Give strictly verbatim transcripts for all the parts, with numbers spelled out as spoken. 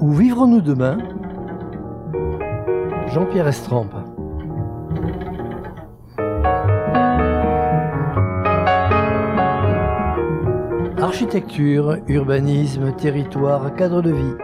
Où vivrons-nous demain? Jean-Pierre Estrampe. Architecture, urbanisme, territoire, cadre de vie.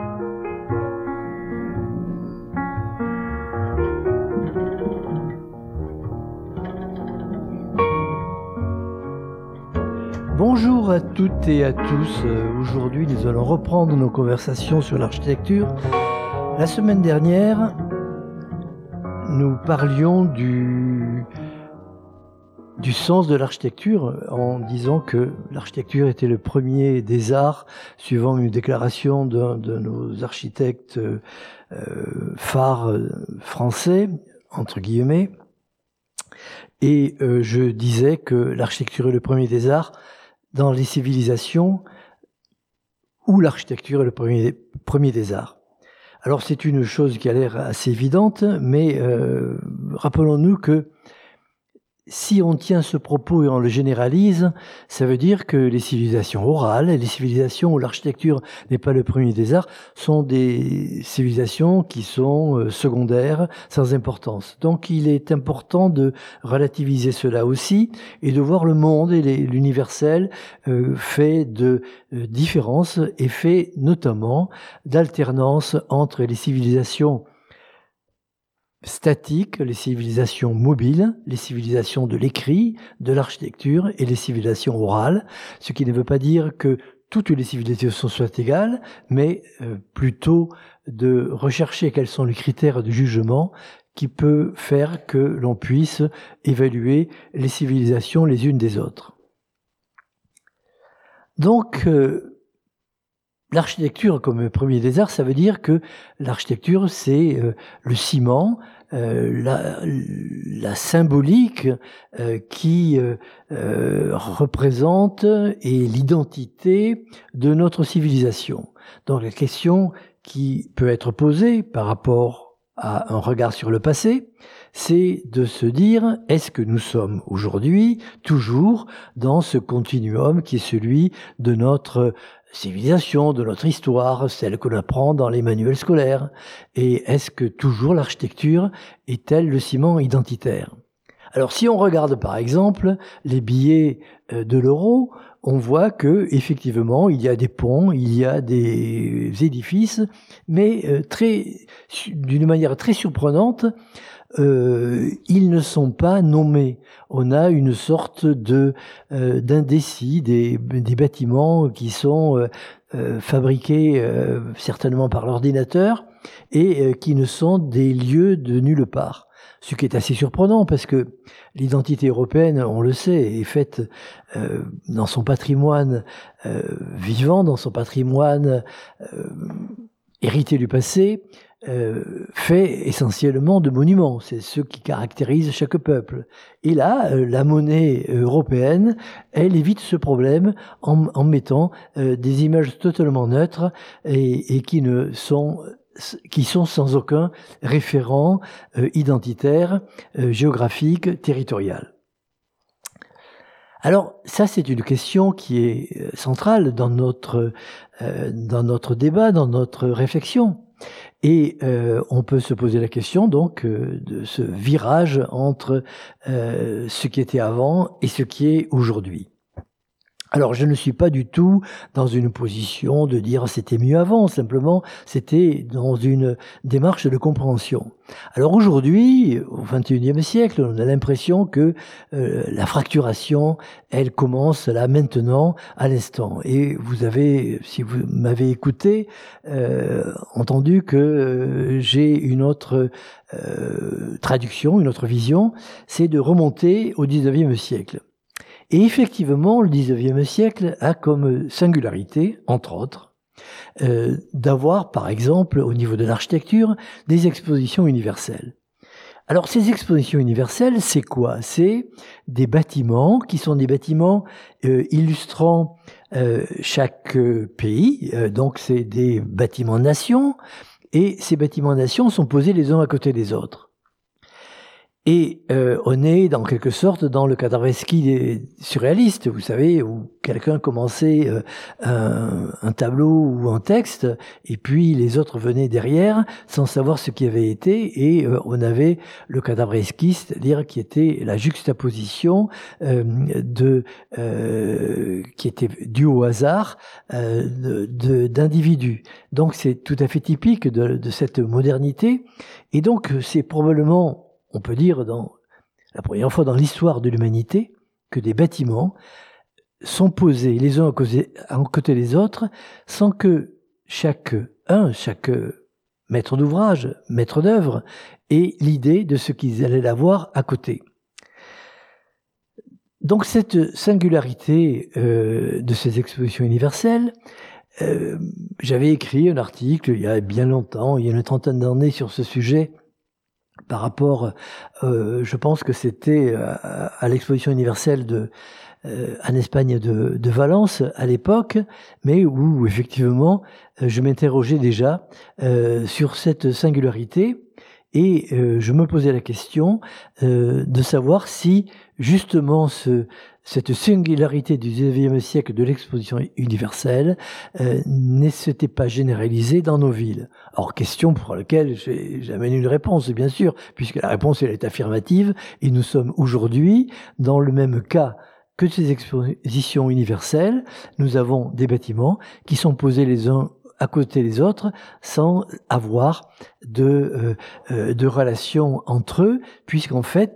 Bonjour à toutes et à tous. Aujourd'hui, nous allons reprendre nos conversations sur l'architecture. La semaine dernière, nous parlions du, du sens de l'architecture en disant que l'architecture était le premier des arts, suivant une déclaration d'un de nos architectes euh, phares français, entre guillemets. Et euh, je disais que l'architecture est le premier des arts dans les civilisations où l'architecture est le premier, premier des arts. Alors c'est une chose qui a l'air assez évidente, mais euh, rappelons-nous que si on tient ce propos et on le généralise, ça veut dire que les civilisations orales, les civilisations où l'architecture n'est pas le premier des arts, sont des civilisations qui sont secondaires, sans importance. Donc il est important de relativiser cela aussi et de voir le monde et l'universel euh, fait de euh, différences et fait notamment d'alternance entre les civilisations statiques, les civilisations mobiles, les civilisations de l'écrit, de l'architecture et les civilisations orales, ce qui ne veut pas dire que toutes les civilisations soient égales, mais euh, plutôt de rechercher quels sont les critères de jugement qui peut faire que l'on puisse évaluer les civilisations les unes des autres. Donc, euh, l'architecture comme premier des arts, ça veut dire que l'architecture, c'est euh, le ciment, euh, la, la symbolique euh, qui euh, euh, représente et l'identité de notre civilisation. Donc la question qui peut être posée par rapport à un regard sur le passé, c'est de se dire, est-ce que nous sommes aujourd'hui toujours dans ce continuum qui est celui de notre civilisation, de notre histoire, celle que l'on apprend dans les manuels scolaires? Et est-ce que toujours l'architecture est-elle le ciment identitaire? Alors si on regarde par exemple les billets de l'euro, on voit que effectivement il y a des ponts, il y a des édifices, mais très, d'une manière très surprenante, Euh, ils ne sont pas nommés. On a une sorte de euh, d'indécis, des, des bâtiments qui sont euh, euh, fabriqués euh, certainement par l'ordinateur et euh, qui ne sont des lieux de nulle part. Ce qui est assez surprenant parce que l'identité européenne, on le sait, est faite euh, dans son patrimoine euh, vivant, dans son patrimoine euh, hérité du passé, Euh, fait essentiellement de monuments. C'est ce qui caractérise chaque peuple. Et là, euh, la monnaie européenne, elle évite ce problème en, en mettant euh, des images totalement neutres et, et qui ne sont qui sont sans aucun référent euh, identitaire, euh, géographique, territorial. Alors, ça, c'est une question qui est centrale dans notre, euh, dans notre débat, dans notre réflexion. Et euh, on peut se poser la question donc euh, de ce virage entre euh, ce qui était avant et ce qui est aujourd'hui. Alors je ne suis pas du tout dans une position de dire c'était mieux avant, simplement c'était dans une démarche de compréhension. Alors aujourd'hui, au vingt et unième siècle, on a l'impression que euh, la fracturation, elle commence là maintenant, à l'instant. Et vous avez, si vous m'avez écouté, euh, entendu que euh, j'ai une autre euh, traduction, une autre vision, c'est de remonter au dix-neuvième siècle. Et effectivement, le dix-neuvième siècle a comme singularité, entre autres, euh, d'avoir, par exemple, au niveau de l'architecture, des expositions universelles. Alors, ces expositions universelles, c'est quoi? C'est des bâtiments qui sont des bâtiments euh, illustrant euh, chaque pays. Euh, donc, c'est des bâtiments-nations. Et ces bâtiments-nations sont posés les uns à côté des autres. Et euh, on est, dans quelque sorte, dans le Kandavreski surréaliste, vous savez, où quelqu'un commençait euh, un, un tableau ou un texte, et puis les autres venaient derrière, sans savoir ce qui avait été, et euh, on avait le Kandavreski, c'est-à-dire qui était la juxtaposition euh, de euh, qui était due au hasard euh, de, d'individus. Donc c'est tout à fait typique de, de cette modernité, et donc c'est probablement, on peut dire, dans la première fois dans l'histoire de l'humanité, que des bâtiments sont posés les uns à côté, à côté des autres, sans que chacun, chaque maître d'ouvrage, maître d'œuvre, ait l'idée de ce qu'ils allaient avoir à côté. Donc cette singularité euh, de ces expositions universelles, euh, j'avais écrit un article il y a bien longtemps, il y a une trentaine d'années sur ce sujet, par rapport, euh, je pense que c'était à, à l'exposition universelle de, euh, en Espagne de, de Valence à l'époque, mais où effectivement je m'interrogeais déjà euh, sur cette singularité, et euh, je me posais la question euh, de savoir si justement ce, cette singularité du dix-neuvième siècle de l'exposition universelle euh, ne s'était pas généralisée dans nos villes. Alors, question pour laquelle j'amène une réponse, bien sûr, puisque la réponse elle est affirmative, et nous sommes aujourd'hui dans le même cas que ces expositions universelles. Nous avons des bâtiments qui sont posés les uns à côté des autres, sans avoir de, euh, de relation entre eux, puisqu'en fait,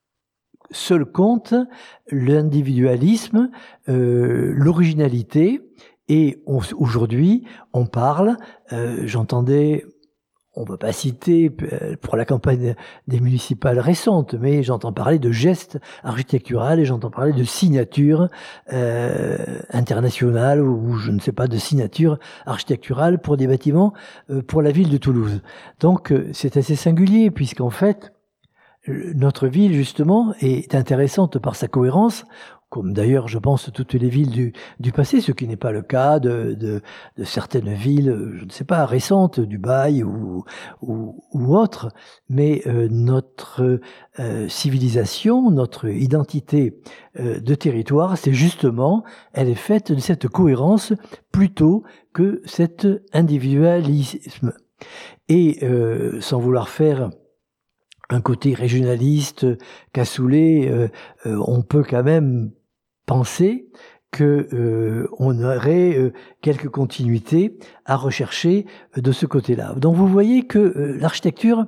seul compte l'individualisme, euh, l'originalité, et on, aujourd'hui, on parle, euh, j'entendais, on ne va pas citer pour la campagne des municipales récentes, mais j'entends parler de gestes architectural et j'entends parler de signature euh, internationale ou je ne sais pas, de signature architecturale pour des bâtiments euh, pour la ville de Toulouse. Donc euh, c'est assez singulier puisqu'en fait, notre ville, justement, est intéressante par sa cohérence, comme d'ailleurs, je pense, toutes les villes du, du passé, ce qui n'est pas le cas de, de, de certaines villes, je ne sais pas, récentes, Dubaï ou, ou, ou autres, mais euh, notre euh, civilisation, notre identité euh, de territoire, c'est justement, elle est faite de cette cohérence plutôt que cet individualisme. Et euh, sans vouloir faire un côté régionaliste, cassoulet, euh, euh, on peut quand même penser que euh, on aurait euh, quelques continuités à rechercher de ce côté-là. Donc vous voyez que euh, l'architecture,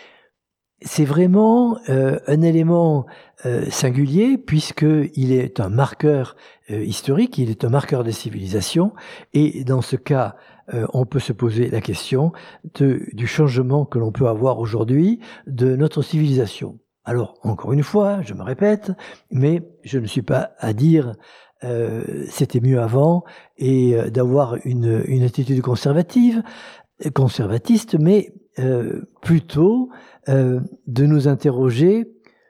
c'est vraiment euh, un élément euh, singulier puisqu'il est un marqueur euh, historique, il est un marqueur des civilisations, et dans ce cas, euh, on peut se poser la question de, du changement que l'on peut avoir aujourd'hui de notre civilisation. Alors, encore une fois, je me répète, mais je ne suis pas à dire euh, c'était mieux avant et euh, d'avoir une, une attitude conservative, conservatiste, mais euh, plutôt euh, de nous interroger,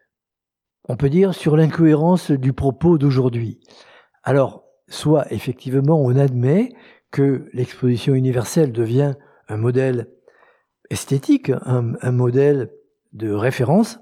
on peut dire, sur l'incohérence du propos d'aujourd'hui. Alors, soit effectivement on admet que l'exposition universelle devient un modèle esthétique, un, un modèle de référence,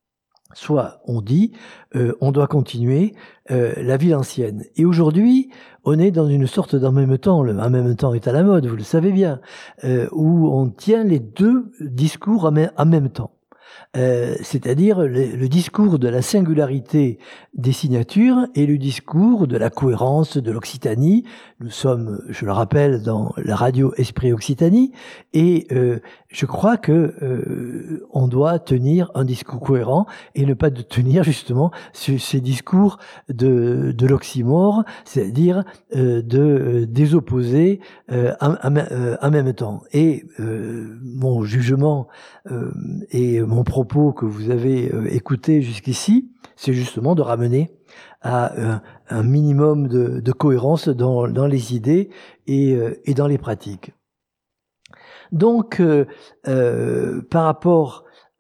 soit on dit euh, on doit continuer euh, la ville ancienne. Et aujourd'hui, on est dans une sorte d'en même temps, le en même temps est à la mode, vous le savez bien, euh, où on tient les deux discours en, en même temps. Euh, c'est-à-dire le, le discours de la singularité des signatures et le discours de la cohérence de l'Occitanie. Nous sommes, je le rappelle, dans la radio Esprit Occitanie, et euh, je crois que euh, on doit tenir un discours cohérent et ne pas de tenir justement ce, ces discours de, de l'oxymore, c'est-à-dire euh, de euh, des opposés euh, en, en, euh, en même temps. Et euh, mon jugement euh, et mon propos que vous avez euh, écouté jusqu'ici, c'est justement de ramener à euh, un minimum de, de cohérence dans, dans les idées et, euh, et dans les pratiques. Donc, euh, euh, par rapport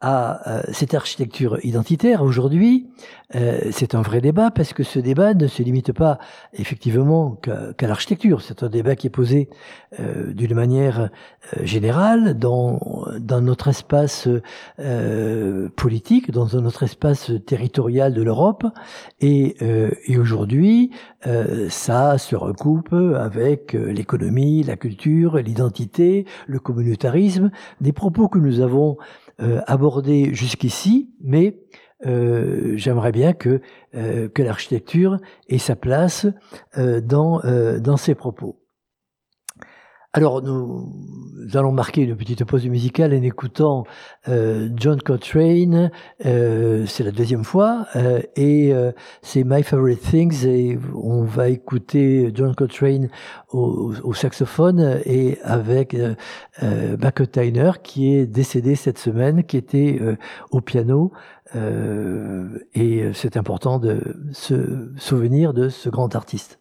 à euh, cette architecture identitaire aujourd'hui, euh, c'est un vrai débat parce que ce débat ne se limite pas effectivement qu'à, qu'à l'architecture. C'est un débat qui est posé euh, d'une manière euh, générale dans, dans notre espace euh, politique, dans notre espace territorial de l'Europe. Et, euh, et aujourd'hui, euh, ça se recoupe avec l'économie, la culture, l'identité, le communautarisme, des propos que nous avons euh, abordés jusqu'ici, mais euh, j'aimerais bien que, euh, que l'architecture ait sa place euh, dans, euh, dans ces propos. Alors, nous, nous allons marquer une petite pause musicale en écoutant euh, John Coltrane, euh, c'est la deuxième fois, euh, et euh, c'est My Favorite Things, et on va écouter John Coltrane au, au saxophone et avec euh, euh, McIntyre qui est décédé cette semaine, qui était euh, au piano, euh, et c'est important de se souvenir de ce grand artiste.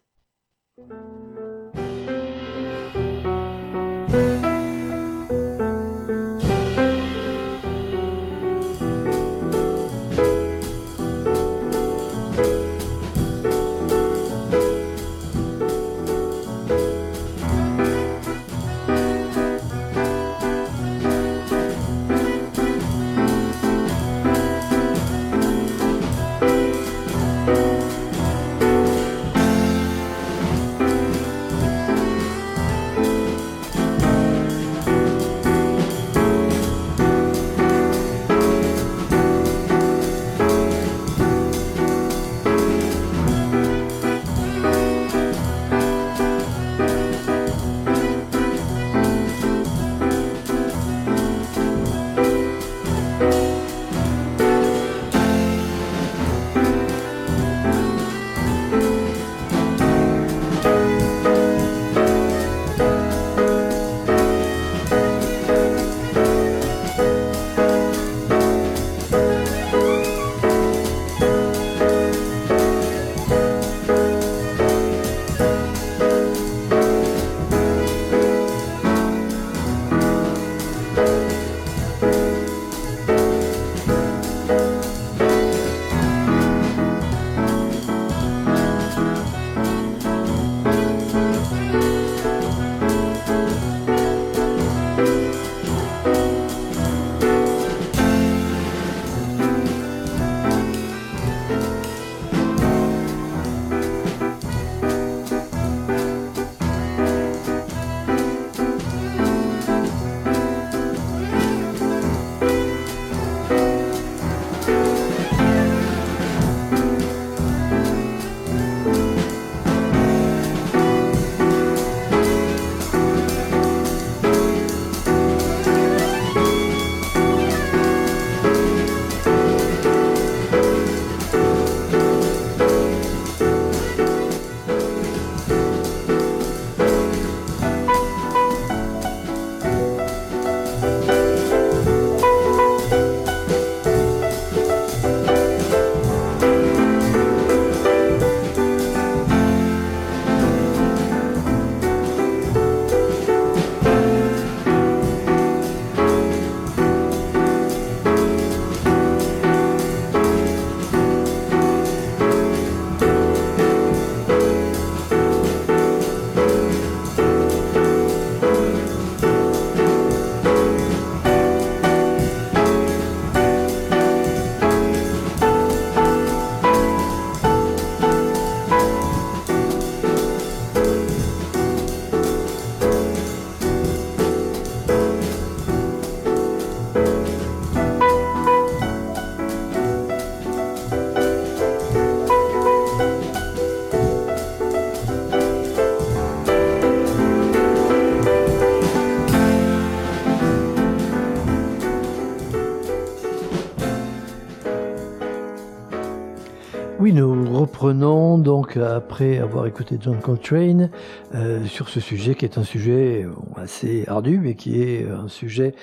Oui, nous reprenons donc après avoir écouté John Coltrane euh, sur ce sujet qui est un sujet assez ardu, mais qui est un sujet,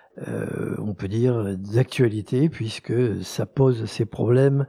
euh, on peut dire, d'actualité, puisque ça pose ces problèmes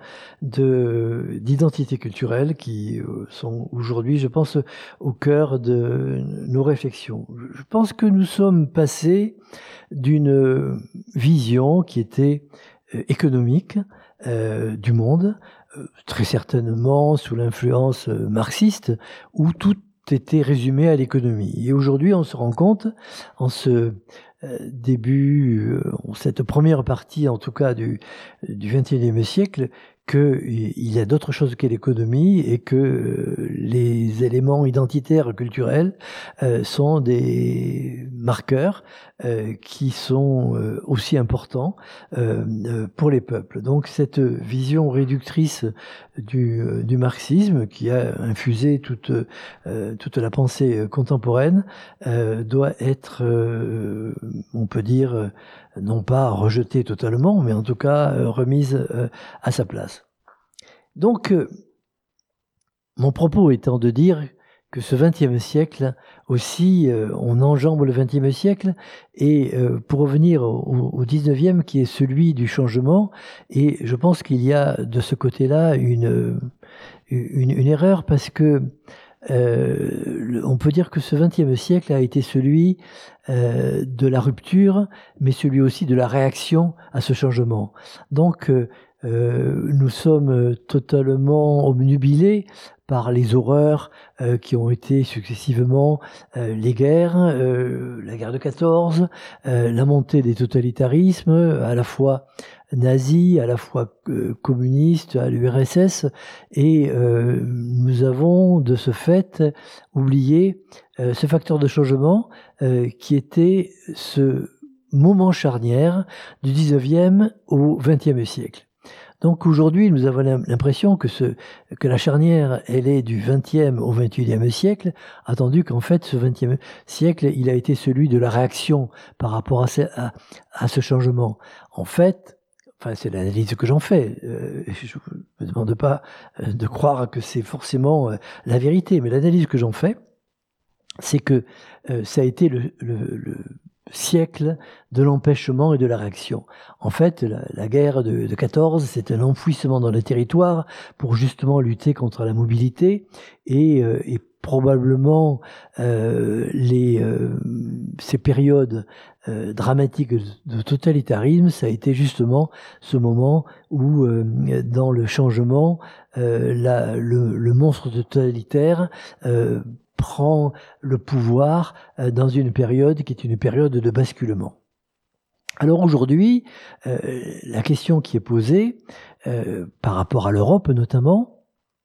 de, d'identité culturelle qui sont aujourd'hui, je pense, au cœur de nos réflexions. Je pense que nous sommes passés d'une vision qui était euh, économique euh, du monde, euh, très certainement sous l'influence euh, marxiste, où tout était résumé à l'économie. Et aujourd'hui, on se rend compte, en ce euh, début, euh, en cette première partie, en tout cas, du, du vingt et unième siècle, qu'il y a d'autres choses que l'économie et que euh, les éléments identitaires culturels euh, sont des marqueurs euh, qui sont euh, aussi importants euh, euh, pour les peuples. Donc cette vision réductrice du, euh, du marxisme qui a infusé toute, euh, toute la pensée contemporaine euh, doit être, euh, on peut dire, non pas rejetée totalement, mais en tout cas euh, remise euh, à sa place. Donc, euh, mon propos étant de dire que ce vingtième siècle aussi, euh, on enjambe le vingtième siècle, et euh, pour revenir au, au dix-neuvième qui est celui du changement, et je pense qu'il y a de ce côté-là une, une, une erreur, parce que euh, on peut dire que ce vingtième siècle a été celui euh, de la rupture, mais celui aussi de la réaction à ce changement. Donc, euh, Euh, nous sommes totalement obnubilés par les horreurs euh, qui ont été successivement euh, les guerres, euh, la guerre de quatorze, euh, la montée des totalitarismes, à la fois nazis, à la fois euh, communistes, à l'U R S S, et euh, nous avons de ce fait oublié euh, ce facteur de changement euh, qui était ce moment charnière du dix-neuvième au vingtième siècle. Donc aujourd'hui, nous avons l'impression que, ce, que la charnière, elle est du vingtième au vingt et unième siècle, attendu qu'en fait, ce vingtième siècle, il a été celui de la réaction par rapport à ce, à, à ce changement. En fait, enfin, c'est l'analyse que j'en fais. Euh, je ne me demande pas de croire que c'est forcément la vérité, mais l'analyse que j'en fais, c'est que euh, ça a été le, le, le siècle de l'empêchement et de la réaction. En fait, la, la guerre de, de quatorze, c'est un enfouissement dans le territoire pour justement lutter contre la mobilité, et, euh, et probablement euh, les, euh, ces périodes euh, dramatiques de, de totalitarisme, ça a été justement ce moment où, euh, dans le changement, euh, la, le, le monstre totalitaire euh, prend le pouvoir euh, dans une période qui est une période de basculement. Alors aujourd'hui, euh, la question qui est posée euh, par rapport à l'Europe notamment,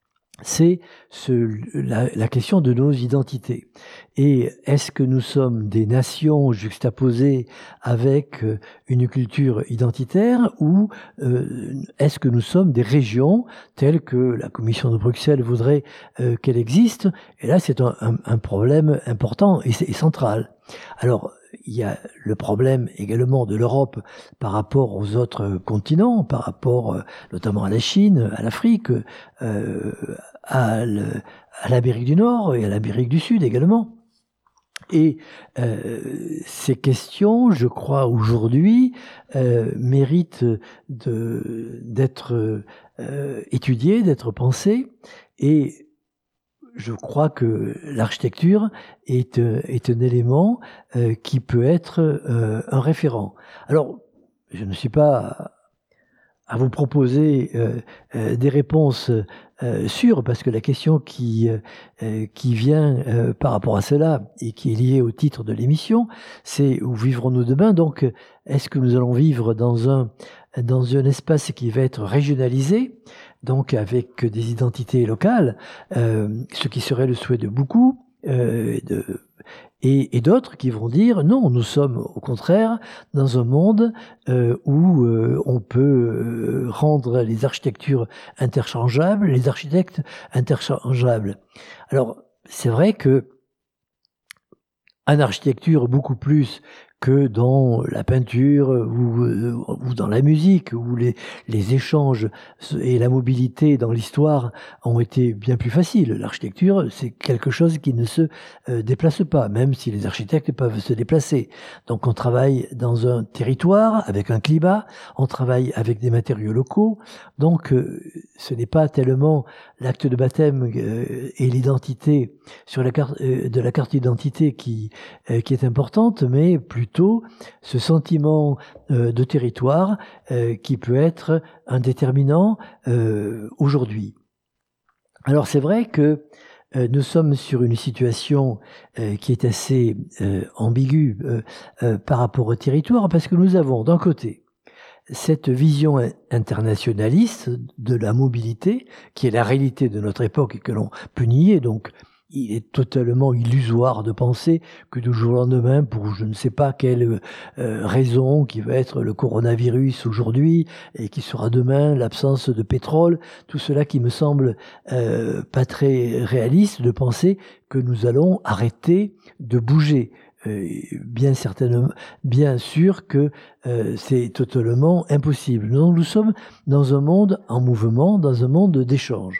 c'est ce, la, la question de nos identités. Et est-ce que nous sommes des nations juxtaposées avec une culture identitaire, ou euh, est-ce que nous sommes des régions telles que la Commission de Bruxelles voudrait euh, qu'elle existe? Et là, c'est un, un, un problème important et, et central. Alors, il y a le problème également de l'Europe par rapport aux autres continents, par rapport euh, notamment à la Chine, à l'Afrique, euh, à l'Amérique du Nord et à l'Amérique du Sud également. Et euh, ces questions, je crois, aujourd'hui, euh, méritent d'être euh, étudiées, d'être pensées, et je crois que l'architecture est, est un élément euh, qui peut être euh, un référent. Alors, je ne suis pas à vous proposer euh, euh, des réponses euh, sûres, parce que la question qui, euh, qui vient euh, par rapport à cela et qui est liée au titre de l'émission, c'est où vivrons-nous demain? Donc, est-ce que nous allons vivre dans un, dans un espace qui va être régionalisé, donc avec des identités locales, euh, ce qui serait le souhait de beaucoup, euh, de, et, et d'autres qui vont dire non, nous sommes au contraire dans un monde euh, où euh, on peut euh, rendre les architectures interchangeables, les architectes interchangeables. Alors, c'est vrai que en architecture, beaucoup plus que dans la peinture ou, ou dans la musique, où les, les échanges et la mobilité dans l'histoire ont été bien plus faciles. L'architecture, c'est quelque chose qui ne se euh, déplace pas, même si les architectes peuvent se déplacer. Donc on travaille dans un territoire, avec un climat, on travaille avec des matériaux locaux, donc euh, ce n'est pas tellement l'acte de baptême euh, et l'identité sur la carte euh, de la carte d'identité qui, euh, qui est importante, mais plutôt plutôt ce sentiment euh, de territoire euh, qui peut être un déterminant euh, aujourd'hui. Alors c'est vrai que euh, nous sommes sur une situation euh, qui est assez euh, ambiguë euh, euh, par rapport au territoire, parce que nous avons d'un côté cette vision internationaliste de la mobilité, qui est la réalité de notre époque et que l'on peut nier. Donc, il est totalement illusoire de penser que du jour au lendemain, pour je ne sais pas quelle euh, raison, qui va être le coronavirus aujourd'hui et qui sera demain l'absence de pétrole, tout cela qui me semble euh, pas très réaliste, de penser que nous allons arrêter de bouger. Euh, bien certainement, bien sûr que euh, c'est totalement impossible. Donc nous sommes dans un monde en mouvement, dans un monde d'échange.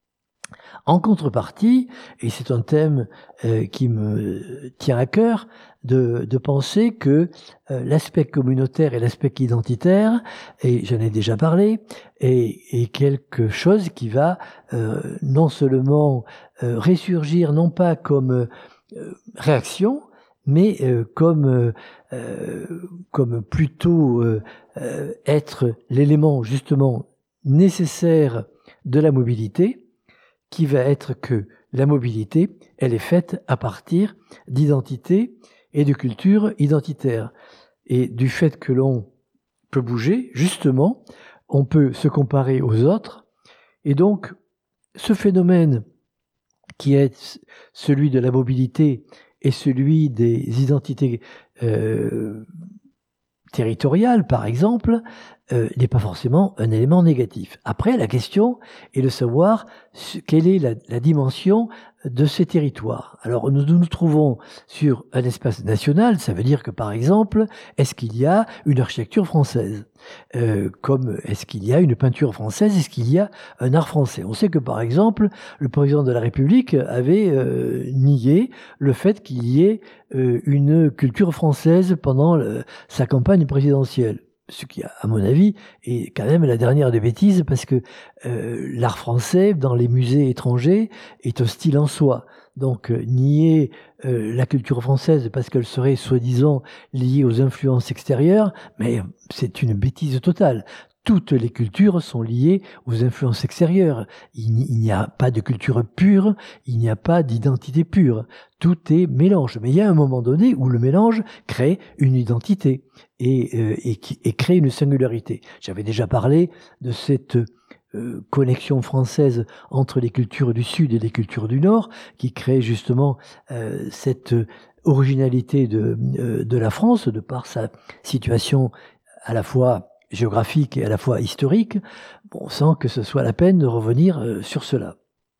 En contrepartie, et c'est un thème euh, qui me tient à cœur, de, de penser que euh, l'aspect communautaire et l'aspect identitaire, et j'en ai déjà parlé, est, est quelque chose qui va euh, non seulement euh, ressurgir, non pas comme euh, réaction, mais euh, comme, euh, comme plutôt euh, euh, être l'élément justement nécessaire de la mobilité, qui va être que la mobilité, elle est faite à partir d'identité et de culture identitaire. Et du fait que l'on peut bouger, justement, on peut se comparer aux autres, et donc ce phénomène qui est celui de la mobilité et celui des identités euh, territoriales, par exemple, euh, n'est pas forcément un élément négatif. Après, la question est de savoir quelle est la, la dimension de ces territoires. Alors, nous nous trouvons sur un espace national, ça veut dire que, par exemple, est-ce qu'il y a une architecture française euh, comme est-ce qu'il y a une peinture française, est-ce qu'il y a un art français? On sait que, par exemple, le président de la République avait euh, nié le fait qu'il y ait euh, une culture française pendant le, sa campagne présidentielle. Ce qui, à mon avis, est quand même la dernière des bêtises, parce que euh, l'art français, dans les musées étrangers, est un style en soi. Donc, euh, nier euh, la culture française parce qu'elle serait soi-disant liée aux influences extérieures, mais c'est une bêtise totale. Toutes les cultures sont liées aux influences extérieures. Il n'y a pas de culture pure, il n'y a pas d'identité pure. Tout est mélange. Mais il y a un moment donné où le mélange crée une identité et, euh, et, et crée une singularité. J'avais déjà parlé de cette euh, connexion française entre les cultures du Sud et les cultures du Nord, qui crée justement euh, cette originalité de, euh, de la France, de par sa situation à la fois géographique et à la fois historique, bon, sans que ce soit la peine de revenir euh, sur cela.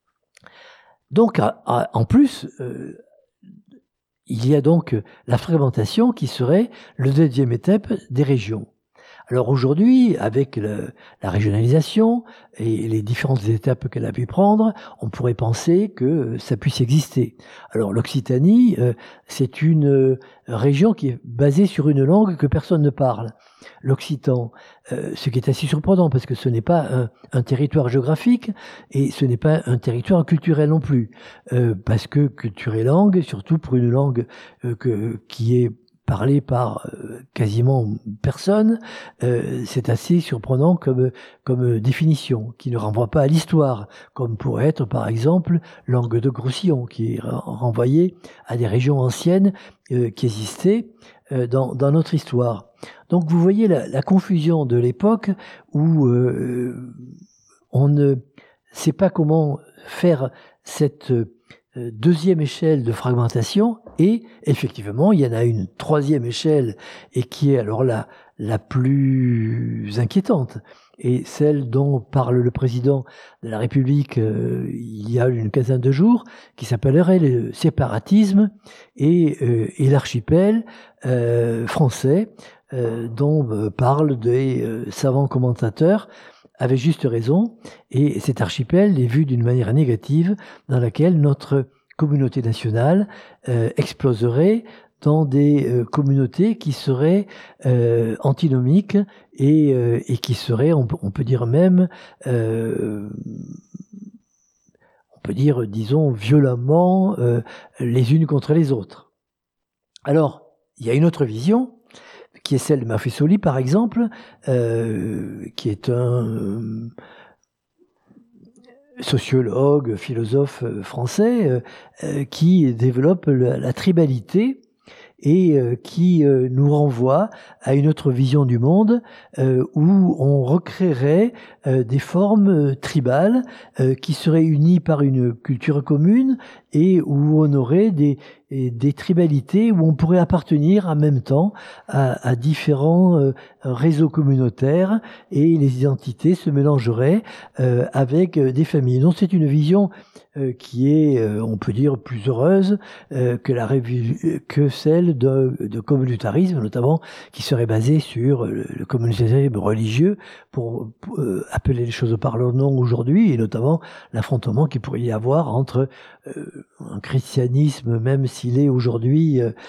Donc, à, à, en plus, euh, il y a donc la fragmentation qui serait le deuxième étape des régions. Alors aujourd'hui, avec le, la régionalisation et les différentes étapes qu'elle a pu prendre, on pourrait penser que ça puisse exister. Alors l'Occitanie, euh, c'est une euh, région qui est basée sur une langue que personne ne parle, l'occitan, euh, ce qui est assez surprenant parce que ce n'est pas un, un territoire géographique et ce n'est pas un territoire culturel non plus, euh, parce que culture et langue, surtout pour une langue euh, que, qui est parlé par euh, quasiment personne, euh, c'est assez surprenant comme, comme définition, qui ne renvoie pas à l'histoire, comme pourrait être par exemple langue de Roussillon, qui est renvoyée à des régions anciennes euh, qui existaient euh, dans, dans notre histoire. Donc vous voyez la, la confusion de l'époque où euh, on ne sait pas comment faire cette deuxième échelle de fragmentation, et effectivement, il y en a une troisième échelle, et qui est alors la, la plus inquiétante, et celle dont parle le président de la République euh, il y a une quinzaine de jours, qui s'appellerait le séparatisme et, euh, et l'archipel euh, français, euh, dont euh, parlent des euh, savants commentateurs, avec juste raison, et cet archipel est vu d'une manière négative dans laquelle notre communauté nationale euh, exploserait dans des euh, communautés qui seraient euh, antinomiques et, euh, et qui seraient, on, on peut dire même, euh, on peut dire, disons, violemment euh, les unes contre les autres. Alors, il y a une autre vision, qui est celle de Maffesoli, par exemple, euh, qui est un euh, sociologue, philosophe français, euh, qui développe la, la tribalité et euh, qui euh, nous renvoie à une autre vision du monde euh, où on recréerait euh, des formes euh, tribales euh, qui seraient unies par une culture commune et où on aurait des, des tribalités où on pourrait appartenir en même temps à, à différents euh, réseaux communautaires et les identités se mélangeraient euh, avec des familles. Donc c'est une vision euh, qui est, euh, on peut dire, plus heureuse euh, que, la révi- que celle de, de communautarisme, notamment, qui serait basé sur le, le communautarisme religieux, pour, pour euh, appeler les choses par leur nom aujourd'hui, et notamment l'affrontement qu'il pourrait y avoir entre euh, un christianisme, même s'il est aujourd'hui euh,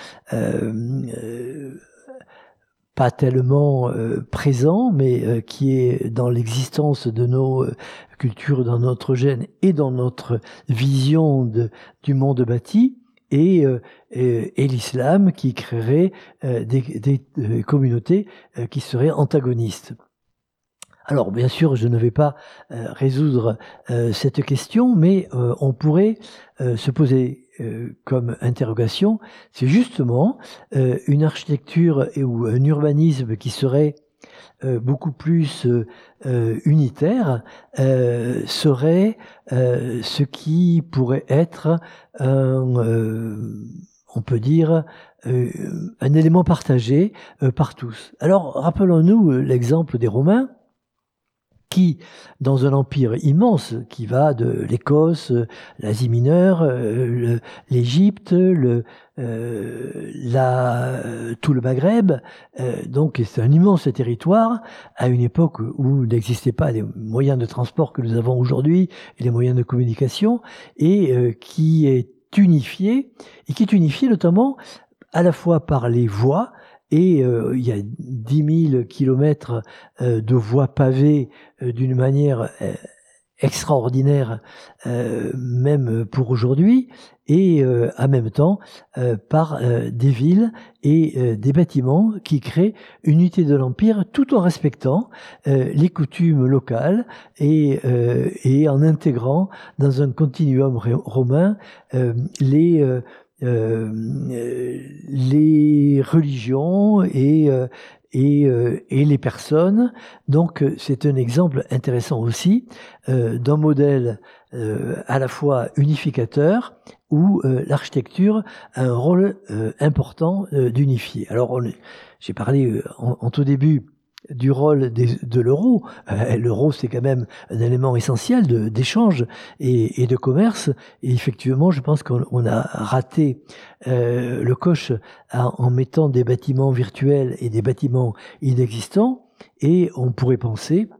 euh, pas tellement euh, présent, mais euh, qui est dans l'existence de nos euh, cultures, dans notre gène et dans notre vision de, du monde bâti, et, euh, et, et l'islam qui créerait euh, des, des, des communautés euh, qui seraient antagonistes. Alors bien sûr, je ne vais pas euh, résoudre euh, cette question, mais euh, on pourrait euh, se poser euh, comme interrogation, c'est justement euh, une architecture et, ou un urbanisme qui serait euh, beaucoup plus euh, euh, unitaire, euh, serait euh, ce qui pourrait être un, euh, on peut dire, euh, un élément partagé euh, par tous. Alors rappelons-nous euh, l'exemple des Romains, qui, dans un empire immense, qui va de l'Écosse, l'Asie mineure, euh, l'Égypte, le, euh, la, tout le Maghreb, euh, donc c'est un immense territoire, à une époque où n'existaient pas les moyens de transport que nous avons aujourd'hui, et les moyens de communication, et euh, qui est unifié, et qui est unifié notamment à la fois par les voies, et euh, il y a dix mille kilomètres euh, de voies pavées euh, d'une manière euh, extraordinaire, euh, même pour aujourd'hui, et euh, en même temps euh, par euh, des villes et euh, des bâtiments qui créent une unité de l'Empire tout en respectant euh, les coutumes locales et, euh, et en intégrant dans un continuum romain euh, les... Euh, Euh, les religions et, euh, et, euh, et les personnes. Donc c'est un exemple intéressant aussi euh, d'un modèle euh, à la fois unificateur où euh, l'architecture a un rôle euh, important euh, d'unifier. Alors on, j'ai parlé euh, en, en tout début du rôle des, de l'euro. Euh, l'euro, c'est quand même un élément essentiel de, d'échange et, et de commerce. Et effectivement, je pense qu'on on a raté euh, le coche en, en mettant des bâtiments virtuels et des bâtiments inexistants. Et on pourrait penser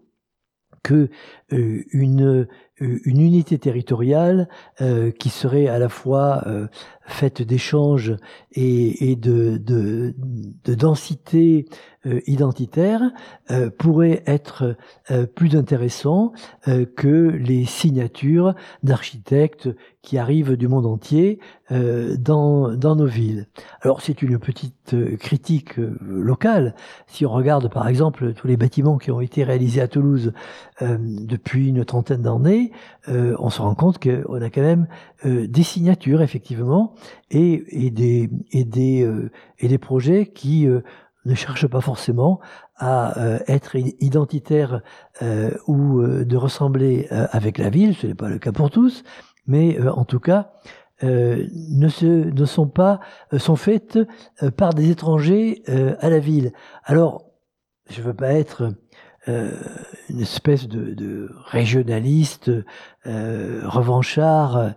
que euh, une, une unité territoriale euh, qui serait à la fois euh, faite d'échanges et, et de, de, de densité euh, identitaire euh, pourrait être euh, plus intéressant euh, que les signatures d'architectes qui arrivent du monde entier euh, dans, dans nos villes. Alors c'est une petite euh, critique euh, locale. Si on regarde par exemple tous les bâtiments qui ont été réalisés à Toulouse euh, depuis une trentaine d'années, euh, on se rend compte qu'on a quand même euh, des signatures effectivement et, et des, et, des, euh, et des projets qui euh, ne cherchent pas forcément à euh, être identitaires euh, ou euh, de ressembler euh, avec la ville, ce n'est pas le cas pour tous, mais euh, en tout cas euh, ne, se, ne sont pas euh, sont faites euh, par des étrangers euh, à la ville. Alors, je veux pas être euh, une espèce de, de régionaliste euh, revanchard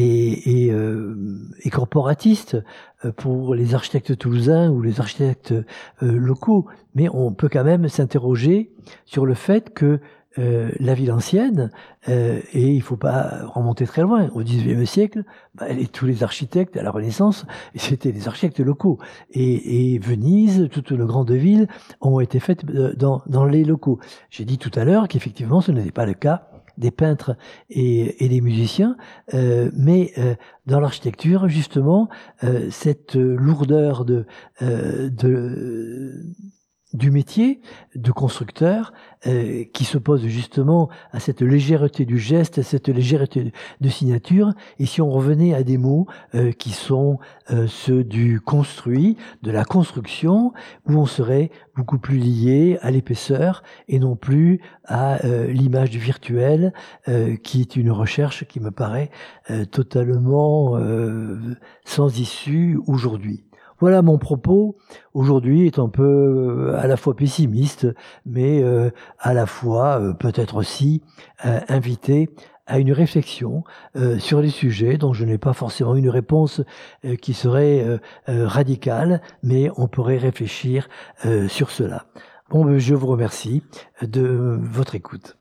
et, et, euh, et corporatiste pour les architectes toulousains ou les architectes euh, locaux, mais on peut quand même s'interroger sur le fait que euh, la ville ancienne, euh, et il ne faut pas remonter très loin, au dix-neuvième siècle, bah, les, tous les architectes à la Renaissance, c'était des architectes locaux. Et, et Venise, toutes nos grandes villes ont été faites dans, dans les locaux. J'ai dit tout à l'heure qu'effectivement ce n'était pas le cas des peintres et, et des musiciens, euh, mais euh, dans l'architecture, justement, euh, cette lourdeur de, euh, de du métier de constructeur euh, qui s'oppose justement à cette légèreté du geste, à cette légèreté de signature. Et si on revenait à des mots euh, qui sont euh, ceux du construit, de la construction, où on serait beaucoup plus lié à l'épaisseur et non plus à euh, l'image du virtuel, euh, qui est une recherche qui me paraît euh, totalement euh, sans issue aujourd'hui. Voilà, mon propos aujourd'hui est un peu à la fois pessimiste, mais euh, à la fois euh, peut-être aussi euh, invité à une réflexion euh, sur les sujets dont je n'ai pas forcément une réponse euh, qui serait euh, euh, radicale, mais on pourrait réfléchir euh, sur cela. Bon, je vous remercie de votre écoute.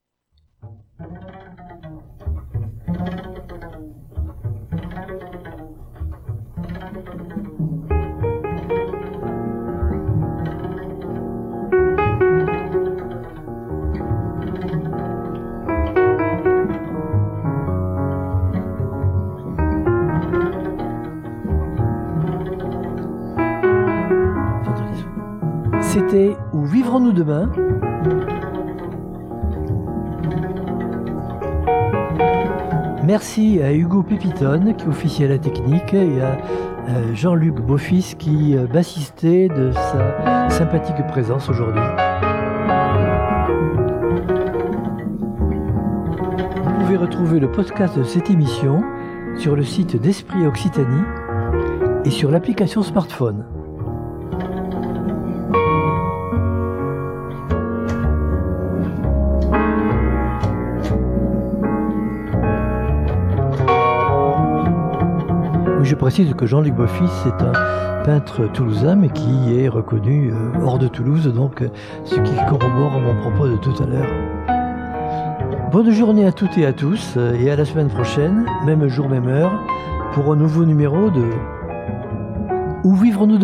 C'était Où vivrons-nous demain ? Merci à Hugo Pépitone qui officiait à la technique et à Jean-Luc Beaufils qui bassistait de sa sympathique présence aujourd'hui. Vous pouvez retrouver le podcast de cette émission sur le site d'Esprit Occitanie et sur l'application smartphone. Je précise que Jean-Luc Beaufils est un peintre toulousain, mais qui est reconnu euh, hors de Toulouse, donc ce qui corrobore mon propos de tout à l'heure. Bonne journée à toutes et à tous, et à la semaine prochaine, même jour, même heure, pour un nouveau numéro de Où vivrons-nous demain ?